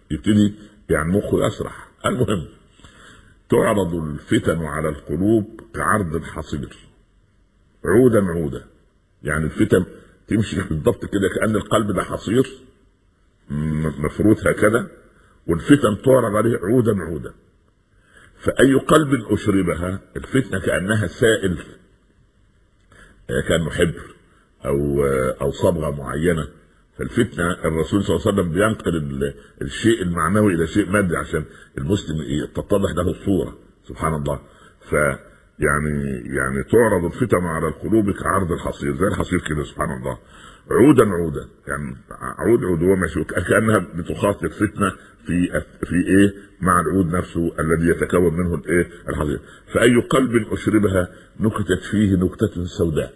يبتدي يعني مخه يسرح. المهم تعرض الفتن على القلوب كعرض الحصير عودا عودا. يعني الفتن تمشي بالضبط كده كأن القلب ده حصير مفروض هكذا، والفتن تعرض عليه عودا عودا. فأي قلب أشربها الفتنة كأنها سائل، كان محبر أو صبغة معينة. فالفتنة الرسول صلى الله عليه وسلم بينقل الشيء المعنوي إلى شيء مادي عشان المسلم تتضح له الصورة. سبحان الله. يعني تعرض الفتن على القلوب كعرض الحصير، زي الحصير كده سبحان الله، عودا عودا. يعني عود هو ماشي كأنها بتخاطب فتنة في ايه مع العود نفسه الذي يتكون منه الايه الحصير. فأي قلب أشربها نكتت فيه نكتة سوداء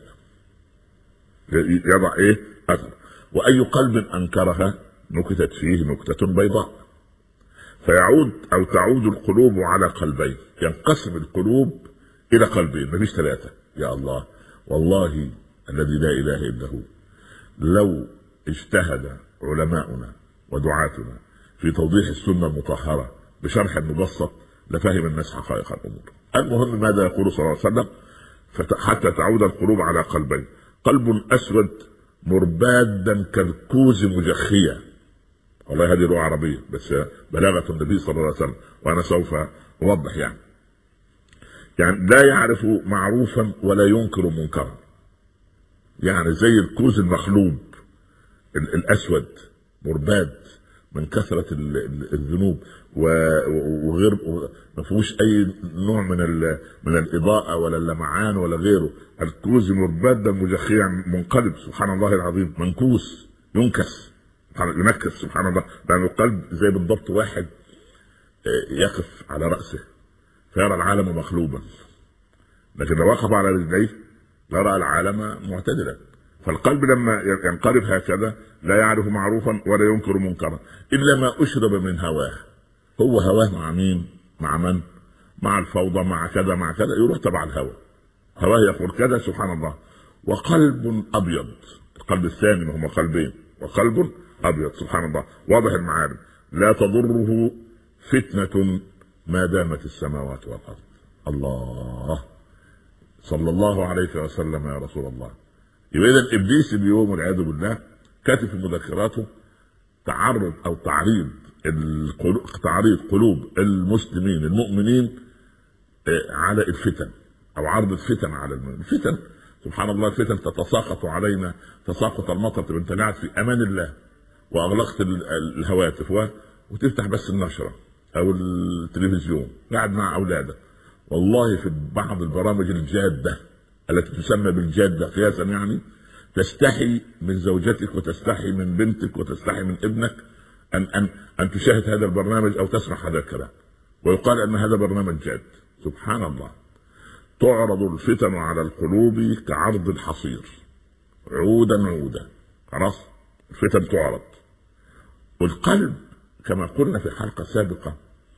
يضع ايه أثر، وأي قلب أنكرها نكتت فيه نكتة بيضاء. فيعود أو تعود القلوب على قلبين، ينقسم القلوب إلى قلبين مفيش ثلاثة. يا الله، والله الذي لا إله إلا هو لو اجتهد علماؤنا ودعاتنا في توضيح السنة المطهرة بشرح مبسط لفهم الناس حقائق الأمور. المهم ماذا يقول صلى الله عليه وسلم؟ حتى تعود القلوب على قلبين، قلب أسود مربادا كالكوز مجخيا. والله هذه لغة عربية بس بلاغة النبي صلى الله عليه وسلم، وأنا سوف أوضح. يعني لا يعرف معروفا ولا ينكر منكرا، يعني زي الكوز المخلوب الأسود مرباد من كثرة الذنوب وغير ما فيهوش أي نوع من الإضاءة ولا اللمعان ولا غيره. الكوز مربادا مجخيا منقلب سبحان الله العظيم، منكوس ينكس ينكس سبحان الله. لأن القلب زي بالضبط واحد يقف على رأسه فيرى العالم مقلوبا، لكن لو وقف على رجليه يرى العالم معتدلا. فالقلب لما ينقلب هكذا لا يعرف معروفا ولا ينكر منكرا إلا ما أشرب من هواه. هو هواه مع مين؟ مع من؟ مع الفوضى، مع كذا مع كذا، يروح تبع الهوى. هواه يقول كذا سبحان الله. وقلب أبيض، القلب الثاني ما هم قلبين، وقلب أبيض سبحان الله واضح المعارف، لا تضره فتنة ما دامت السماوات والأرض. الله صلى الله عليه وسلم يا رسول الله. يبقى إذن إبليس اليوم والعياذ بالله كاتب في مذكراته تعرض أو تعريض قلوب المسلمين المؤمنين على الفتن، أو عرض الفتن على الفتن. سبحان الله الفتن تتساقط علينا تساقط المطر. تبقى انت قاعد في أمان الله وأغلقت الهواتف وتفتح بس النشرة أو التلفزيون قاعد مع أولادك، والله في بعض البرامج الجادة التي تسمى بالجادة قياسا يعني تستحي من زوجتك وتستحي من بنتك وتستحي من ابنك أن تشاهد هذا البرنامج أو تسمع هذا الكلام، ويقال أن هذا برنامج جاد. سبحان الله. تعرض الفتن على القلوب كعرض الحصير عودا عودا. خلاص الفتن تعرض، والقلب كما قلنا في حلقة سابقة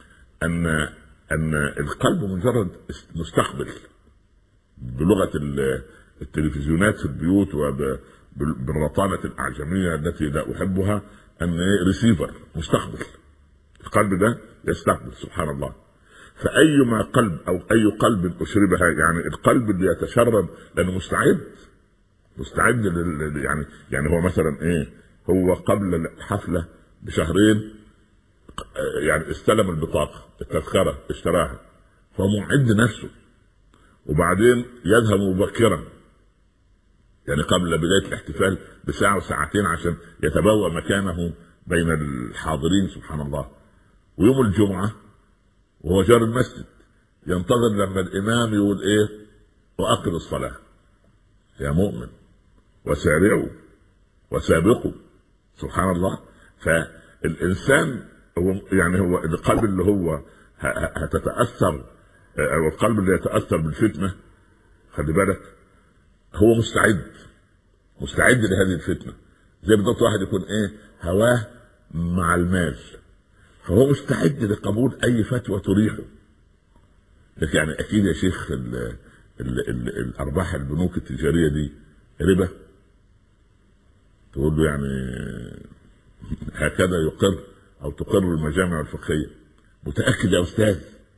أن القلب مجرد مستقبل بلغة التلفزيونات في البيوت وبالرطانة الأعجمية التي لا أحبها، أن ريسيفر مستقبل. القلب ده يستقبل سبحان الله. فأيما قلب أو أي قلب أشربها، يعني القلب اللي يتشرب لأنه مستعد يعني هو مثلا هو قبل الحفلة بشهرين يعني استلم البطاقة التذكرة اشتراها فهو معد نفسه، وبعدين يذهب مبكرا يعني قبل بداية الاحتفال بساعة وساعتين عشان يتبوأ مكانه بين الحاضرين سبحان الله. ويوم الجمعة وهو جار المسجد ينتظر لما الإمام يقول وأقم الصلاة يا مؤمن وسارعوا وسابقوا سبحان الله. فالإنسان هو القلب اللي هو هتتأثر، أو القلب اللي يتأثر بالفتنة خلي بالك هو مستعد لهذه الفتنة. زي بالضبط واحد يكون هواه مع المال فهو مستعد لقبول أي فتوى تريحه. لكن يعني أكيد يا شيخ الأرباح البنوك التجارية دي ربا، تقول له يعني هكذا يقر او تقر المجامع الفقهيه. متاكد يا استاذ؟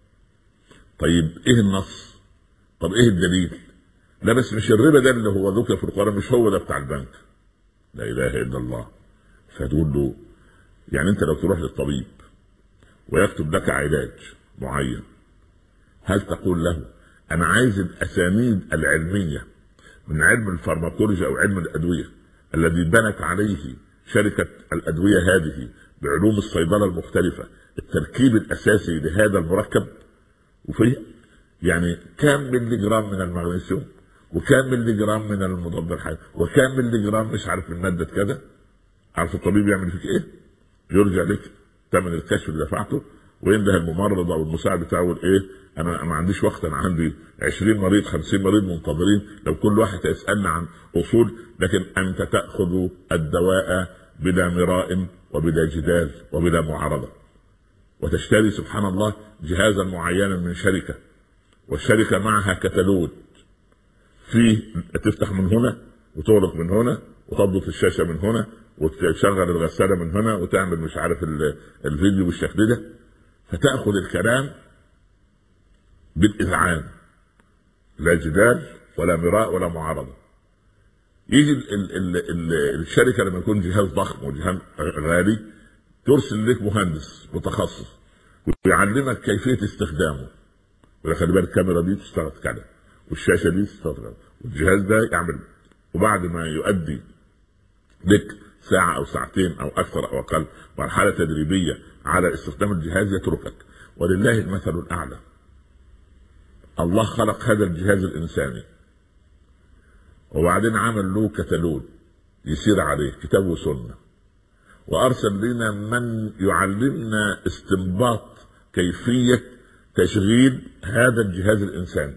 طيب ايه النص؟ طب ايه الدليل؟ لا بس مش الربا ده اللي هو ذكر في القرآن، مش هو ده بتاع البنك. لا اله الا الله. فتقول له يعني انت لو تروح للطبيب ويكتب لك علاج معين، هل تقول له انا عايز الاسانيد العلميه من علم الفارماكولوجيا او علم الادويه الذي بنت عليه شركه الادويه هذه بعلوم الصيدله المختلفه التركيب الاساسي لهذا المركب، وفيه يعني كم ملي جرام من المغنيسيوم وكم ملي جرام من المضاد الحيوي وكم ملي جرام مش عارف من ماده كذا؟ عارف الطبيب يعمل فيك ايه؟ يرجع لك ثمن الكشف اللي دفعته وينده الممرض او المساعد بتاعه يقول ايه؟ انا ما عنديش وقت، انا عندي 20 مريض 50 مريض منتظرين، لو كل واحد يسالنا عن اصول، لكن انت تاخذ الدواء بلا مراء وبلا جدال وبلا معارضه، وتشتري سبحان الله جهازا معينا من شركه، والشركه معها كتالوج فيه تفتح من هنا وتغلق من هنا وتضبط الشاشه من هنا وتشغل الغساله من هنا وتعمل مش عارف الفيديو بالشكل ده، فتاخذ الكلام بالاذعان، لا جدال ولا مراء ولا معارضه. يجي الشركه لما يكون جهاز ضخم وجهاز غالي ترسل لك مهندس متخصص ويعلمك كيفيه استخدامه، ولا خلي بالك الكاميرا دي تشتغل كذا والشاشه دي تشتغل كذا والجهاز ده يعمل، وبعد ما يؤدي لك ساعه او ساعتين او اكثر او اقل مرحله تدريبيه على استخدام الجهاز يتركك. ولله المثل الاعلى. الله خلق هذا الجهاز الانساني وبعدين عمل له كتالوج يسير عليه كتاب وسنه، وارسل لنا من يعلمنا استنباط كيفيه تشغيل هذا الجهاز الانساني.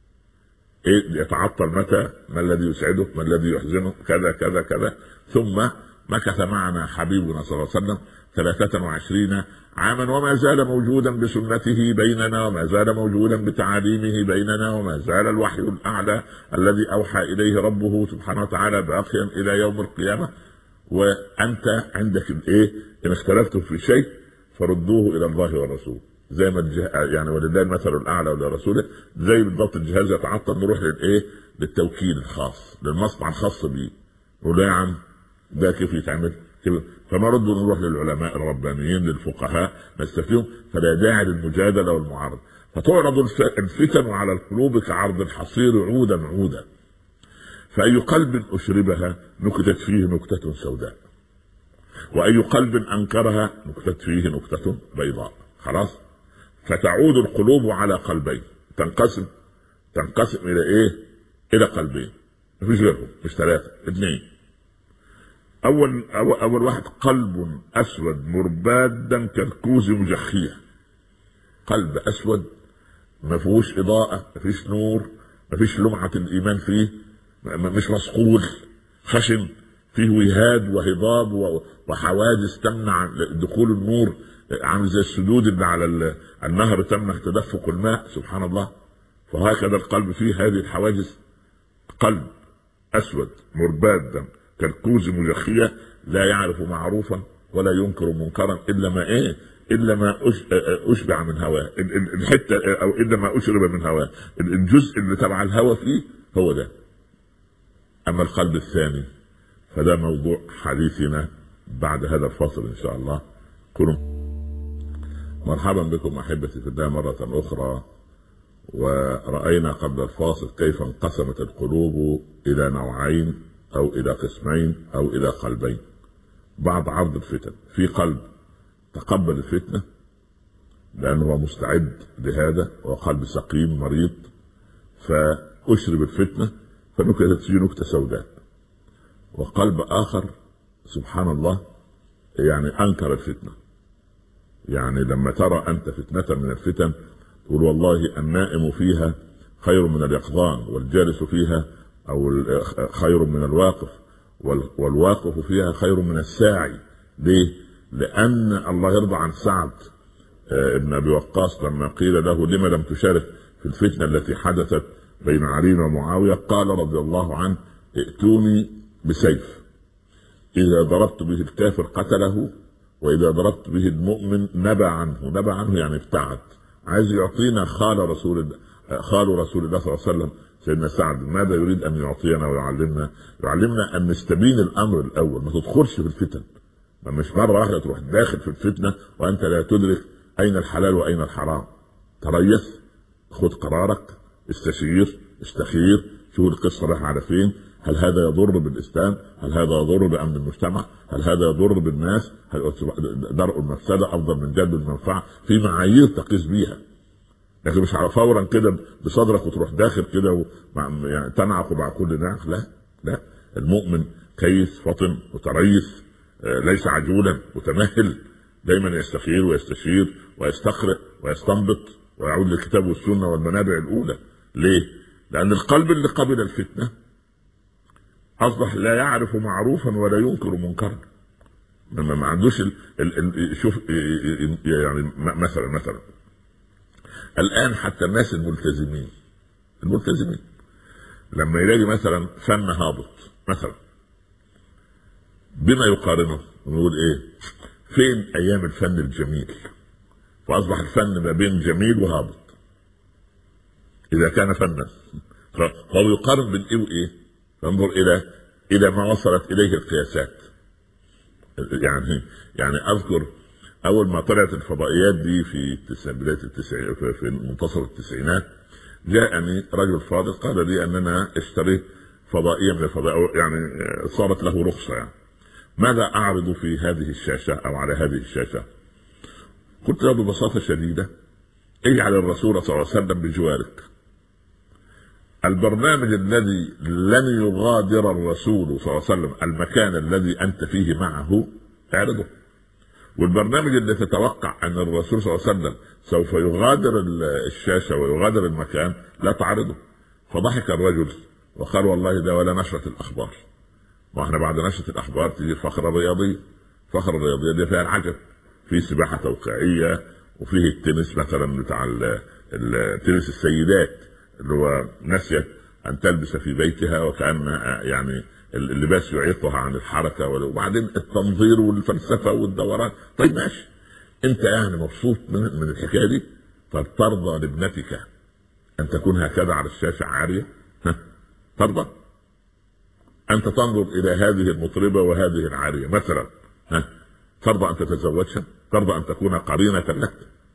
ايه يتعطل متى؟ ما الذي يسعده؟ ما الذي يحزنه؟ كذا كذا كذا. ثم مكث معنا حبيبنا صلى الله عليه وسلم 23 عاما وما زال موجودا بسنته بيننا، وما زال موجودا بتعاليمه بيننا، وما زال الوحي الاعلى الذي اوحى اليه ربه سبحانه وتعالى باقيا الى يوم القيامه. وانت عندك الايه؟ ان اختلفتم في شيء فردوه الى الله والرسول، زي ما يعني ولله المثل الاعلى ولرسوله. زي بالضبط الجهاز يتعطل نروح للايه؟ للتوكيل الخاص، للمصنع الخاص بيه، نقول يا عم ده كيف يتعمل كده، فما ردوا نروح للعلماء الربانيين للفقهاء نستفتيهم، فلا داعي للمجادله والمعارضه. فتعرض الفتن على القلوب كعرض الحصير عودا عودا، فاي قلب اشربها نكتت فيه نكته سوداء، واي قلب انكرها نكتت فيه نكته بيضاء. خلاص، فتعود القلوب على قلبين، تنقسم الى ايه؟ الى قلبين، مفيش غيرهم، مش ثلاثه، اثنين. اول واحد قلب اسود مربادا كالكوز مجخيه، قلب اسود ما فيهوش اضاءه، ما فيش نور، ما فيش لمعه الايمان فيه، مش مصقول، خشن، فيه وهاد وهضاب وحواجز تمنع دخول النور، عامل زي السدود اللي على النهر تمنع تدفق الماء. سبحان الله. فهكذا القلب فيه هذه الحواجز، قلب اسود مربادا كالكوز مجخيه لا يعرف معروفا ولا ينكر منكرا الا ما ايه؟ الا ما اشبع من هواه، الحته او الا ما اشرب من هواه، الجزء اللي تبع الهوى فيه هو ده. اما القلب الثاني فده موضوع حديثنا بعد هذا الفاصل ان شاء الله. كونوا مرحبا بكم احبتي في الله مره اخرى. ورأينا قبل الفاصل كيف انقسمت القلوب الى نوعين او الى قسمين او الى قلبين بعد عرض الفتن. في قلب تقبل الفتنه لانه هو مستعد لهذا، وقلب سقيم مريض فاشرب الفتنه فنكتت فيه نكته سوداء. وقلب اخر سبحان الله يعني انكر الفتنه، يعني لما ترى انت فتنه من الفتن تقول والله النائم فيها خير من اليقظان، والجالس فيها او خير من الواقف، والواقف فيها خير من الساعي. ليه؟ لان الله يرضى عن سعد ابن ابي وقاص لما قيل له لما لم تشارك في الفتنه التي حدثت بين علي ومعاويه، قال رضي الله عنه ائتوني بسيف اذا ضربت به الكافر قتله واذا ضربت به المؤمن نبى عنه يعني ابتعد. عايز يعطينا خال رسول الله صلى الله عليه وسلم سيدنا سعد، ماذا يريد ان يعطينا ويعلمنا؟ يعلمنا ان نستبين الامر الاول، ما تدخلش في الفتن، مش مره واحده تروح داخل في الفتنه وانت لا تدرك اين الحلال واين الحرام. تريث، خذ قرارك، استخير، شوف القصه رايحه على فين، هل هذا يضر بالاسلام؟ هل هذا يضر بامن المجتمع؟ هل هذا يضر بالناس؟ هل درء المفسده افضل من جلب المنفعه؟ في معايير تقيس بيها، لكن مش على فورا كده بصدرك وتروح داخل كده يعني تنعق مع كل نعق. لا، المؤمن كيس فطن وتريث، ليس عجولا متمهل، دايما يستخير ويستشير ويستقرئ ويستنبط ويعود للكتاب والسنه والمنابع الاولى. ليه؟ لان القلب اللي قبل الفتنه اصبح لا يعرف معروفا ولا ينكر منكرا، ما عندوش شوف يعني مثلا الان حتى الناس الملتزمين لما يلاقي مثلا فن هابط مثلا، بما يقارنه ونقول ايه؟ فين ايام الفن الجميل؟ واصبح الفن ما بين جميل وهابط اذا كان فنا، فهو يقارن بين ايه وايه؟ فانظر الى ما وصلت اليه القياسات. يعني اذكر اول ما طلعت الفضائيات دي في بدايه التسعينات، في منتصف التسعينات، جاءني رجل فاضل قال لي اننا اشتريت فضائيه من الفضائيات، يعني صارت له رخصه، يعني ماذا اعرض في هذه الشاشه او على هذه الشاشه؟ قلت له ببساطه شديده: اجعل الرسول صلى الله عليه وسلم بجوارك. البرنامج الذي لن يغادر الرسول صلى الله عليه وسلم المكان الذي انت فيه معه اعرضه، والبرنامج الذي تتوقع ان الرسول صلى الله عليه وسلم سوف يغادر الشاشه ويغادر المكان لا تعرضه. فضحك الرجل وقال: والله ده ولا نشرة الاخبار. واحنا بعد نشرة الاخبار تيجي الفقره الرياضيه دي فيها العجب، في سباحه توقيعيه، وفيه التنس مثلا بتاع التنس السيدات اللي هو نسيت ان تلبس في بيتها وكان يعني اللباس يعيقها عن الحركه، وبعدين التنظير والفلسفه والدوران. طيب ماشي، انت يعني مبسوط من الحكايه دي؟ طب ترضى لابنتك ان تكون هكذا على الشاشه عاريه؟ ترضى؟ انت تنظر الى هذه المطربه وهذه العاريه مثلا، ترضى ان تتزوجها؟ ترضى ان تكون قرينه لك؟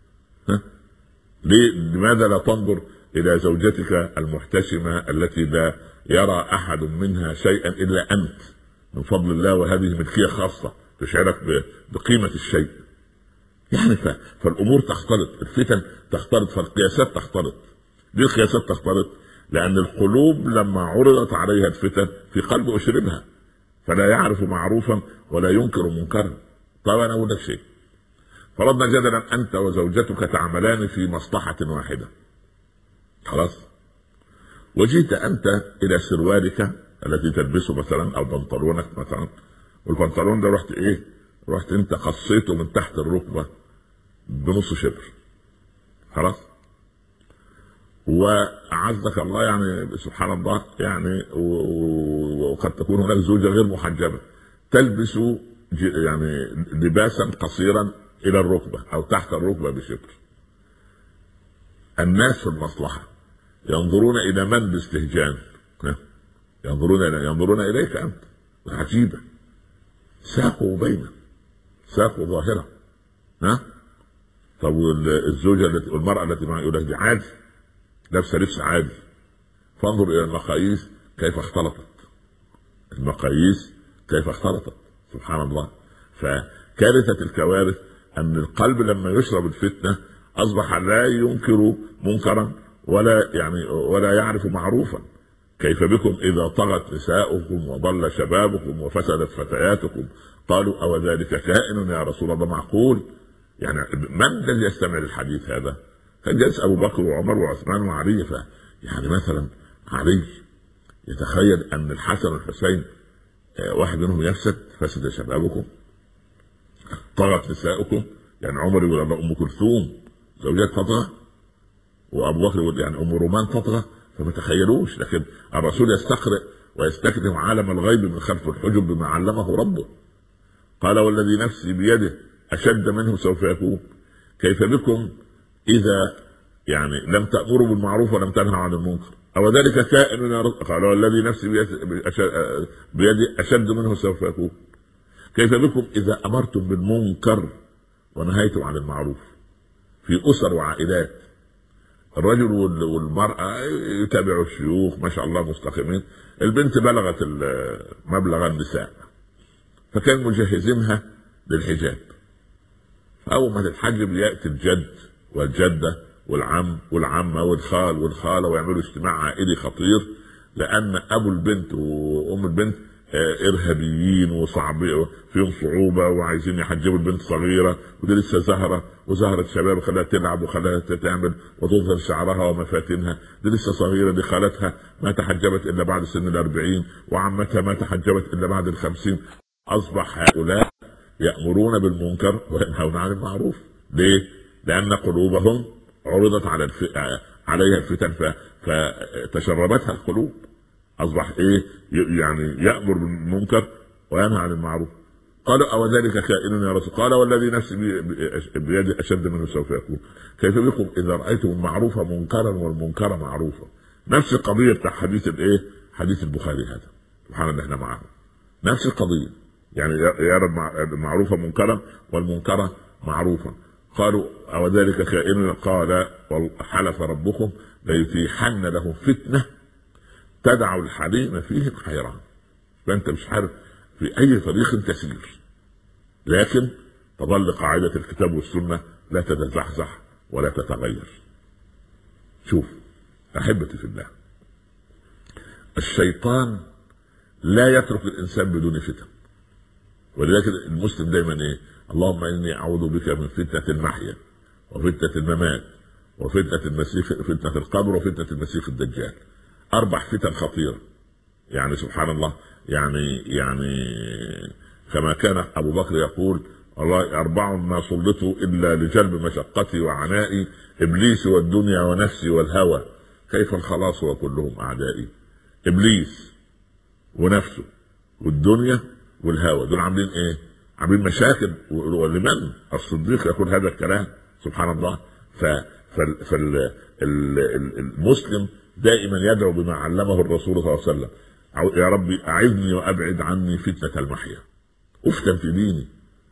لماذا لا تنظر الى زوجتك المحتشمه التي لا يرى احد منها شيئا الا انت من فضل الله، وهذه ملكيه خاصه تشعرك بقيمه الشيء؟ يعني فالامور تختلط، الفتن تختلط، فالقياسات تختلط. ليه القياسات تختلط؟ لان القلوب لما عرضت عليها الفتن في قلب اشربها، فلا يعرف معروفا ولا ينكر منكرا. طبعا انا اقول لك شيء، فرضنا جدلا انت وزوجتك تعملان في مصلحه واحده، خلاص، وجيت انت الى سروالك التي تلبسه مثلا او بنطلونك مثلا، والبنطلون ده رحت انت قصيته من تحت الركبه بنص شبر، خلاص، وعزك الله يعني سبحان الله يعني، وقد تكون هناك زوجه غير محجبه تلبس يعني لباسا قصيرا الى الركبه او تحت الركبه بشبر. الناس في المصلحه ينظرون الى من باستهجان؟ ينظرون اليك انت. عجيبه، ساقوا بينه، ساقوا ظاهره. طب الزوجه المراه التي معه يقول لك دي عادي، لابسه لبس عادي. فانظر الى المقاييس كيف اختلطت، سبحان الله. فكارثه الكوارث ان القلب لما يشرب الفتنه اصبح لا ينكر منكرا ولا يعرف معروفا. كيف بكم اذا طغت نساؤكم وضل شبابكم وفسدت فتياتكم؟ قالوا او ذلك كائن يا رسول الله؟ معقول؟ يعني من الذي يستمع للحديث هذا؟ كان جالس ابو بكر وعمر وعثمان وعلي، يعني مثلا علي يتخيل ان الحسن والحسين واحد منهم فسد شبابكم، طغت نساؤكم، يعني عمر يقول ام كلثوم زوجات تطغى، وابو بكر يقول يعني ام رومان تطغى، فما تخيلوش. لكن الرسول يستقرئ ويستكتم عالم الغيب من خلف الحجب بما علمه ربه. قال والذي نفسي بيده أشد منه سوف يكون. كيف بكم إذا يعني لم تأمروا بالمعروف ولم تنهوا عن المنكر؟ أو ذلك كائن يا رب؟ قال والذي نفسي بيدي أشد منه سوف يكون. كيف بكم إذا أمرتم بالمنكر ونهيتم عن المعروف؟ في أسر وعائلات الرجل والمرأة يتابعوا الشيوخ ما شاء الله مستقيمين، البنت بلغت مبلغ النساء فكان مجهزينها للحجاب، أول ما تتحجب يأتي الجد والجدة والعم والعمة والخال والخالة ويعملوا اجتماع عائلي خطير، لأن أبو البنت وأم البنت إرهابيين وصعبين فيهم صعوبة وعايزين يحجبوا البنت صغيرة ودي لسه زهرة وزهرة شباب وخلاها تلعب وخلاها تعمل وتظهر شعرها ومفاتنها، دي لسه صغيرة، دي خالتها ما تحجبت إلا بعد سن 40 وعمتها ما تحجبت إلا بعد 50. أصبح هؤلاء يأمرون بالمنكر وينهون عن المعروف. ليه؟ لأن قلوبهم عرضت عليها الفتن فتشربتها القلوب. أصبح إيه؟ يعني يأمر بالمنكر وينهى عن المعروف. قالوا أو ذلك كائن يا رسول؟ قال والذي نفسي بيدي أشد منه سوف يكون. كيف بكم إذا رأيتم المعروف منكرا والمنكر معروفا؟ نفس القضية بتاع حديث الإيه؟ حديث البخاري هذا سبحان الله احنا معه نفس القضية، يعني يرى المعروف منكرا والمنكر معروفا. قالوا أو ذلك كائن؟ قال حلف ربكم ليتيحن له فتنة تدع الحليم فيه حيران. فأنت مش عارف في أي طريق تسير، لكن تظل قاعدة الكتاب والسنة لا تتزحزح ولا تتغير. شوف أحبتي في الله، الشيطان لا يترك الإنسان بدون فتن، ولذلك المسلم دايما إيه؟ اللهم إني أعوذ بك من فتنة المحيا وفتنة الممات وفتنة المسيح، فتنة القبر وفتنة المسيح الدجال. 4 فتن خطيرة. يعني سبحان الله، يعني كما كان أبو بكر يقول الله 4 ما سلطوا إلا لجلب مشقتي وعنائي، إبليس والدنيا ونفسي والهوى، كيف الخلاص وكلهم أعدائي؟ إبليس ونفسه والدنيا والهوى دول عاملين إيه؟ عاملين مشاكل. ولمن الصديق يقول هذا الكلام سبحان الله. فالمسلم دائما يدعو بما علمه الرسول صلى الله عليه وسلم، يا ربي أعذني وأبعد عني فتنة المحيا. أفتن في ديني،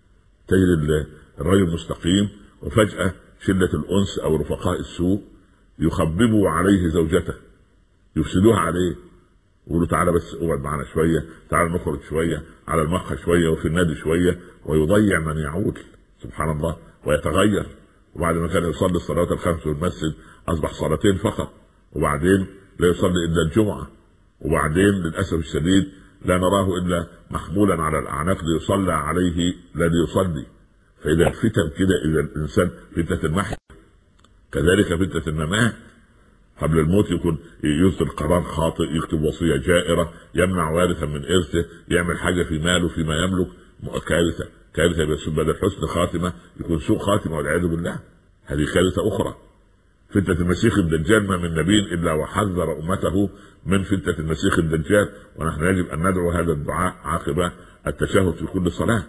تجد الرجل مستقيم وفجأة شلة الأنس أو رفقاء السوء يخببوا عليه زوجته، يفسدوها عليه، يقولوا تعالى بس اقعد معنا شوية، تعالى نخرج شوية على المقهى شوية وفي النادي شوية، ويضيع من يعود سبحان الله ويتغير. وبعد ما كان يصلي الصلوات الخمس في المسجد أصبح صلاتين فقط، وبعدين لا يصلي إلا الجمعة، وبعدين للأسف الشديد لا نراه إلا محمولا على الأعناق ليصلى عليه لا ليصلي. فإذا فتن كده، إذا الإنسان فتنة المحيا، كذلك فتنة الممات. قبل الموت يكون يصدر قرار خاطئ، يكتب وصية جائرة، يمنع وارثا من إرثه، يعمل حاجة في ماله فيما يملك، كارثة. كارثة بدل حسن خاتمة يكون سوء خاتمة والعياذ بالله، هذه كارثة أخرى. فتنة المسيح الدجال ما من نبي إلا وحذر أمته من فتنة المسيح الدجال، ونحن يجب أن ندعو هذا الدعاء عقب التشهد في كل صلاة.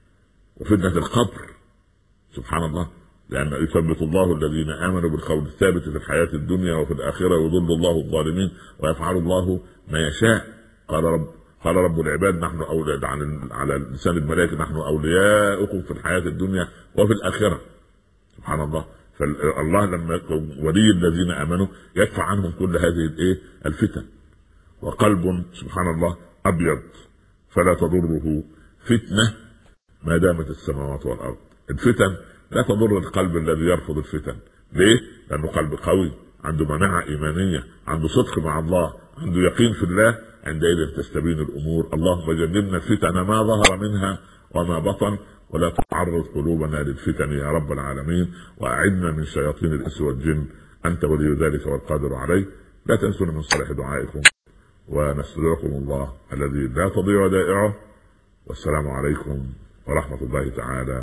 وفتنة القبر سبحان الله، لأن يثبت الله الذين آمنوا بالقول الثابت في الحياة الدنيا وفي الآخرة ويضل الله الظالمين ويفعل الله ما يشاء. قال رب العباد نحن أولاد على لسان الملائكة نحن أولياؤكم في الحياة الدنيا وفي الآخرة سبحان الله. فالله لما ولي الذين آمنوا يدفع عنهم كل هذه الفتن. وقلب سبحان الله أبيض فلا تضره فتنة ما دامت السماوات والأرض. الفتن لا تضر القلب الذي يرفض الفتن. ليه؟ لأنه قلب قوي، عنده مناعة إيمانية، عنده صدق مع الله، عنده يقين في الله، عندئذ تستبين الأمور. اللهم جنبنا الفتن ما ظهر منها وما بطن، ولا تعرض قلوبنا للفتن يا رب العالمين، وأعدنا من شياطين الإنس والجن، أنت ولي ذلك والقادر عليه. لا تنسون من صالح دعائكم، ونستودعكم الله الذي لا تضيع ودائعه، والسلام عليكم ورحمة الله تعالى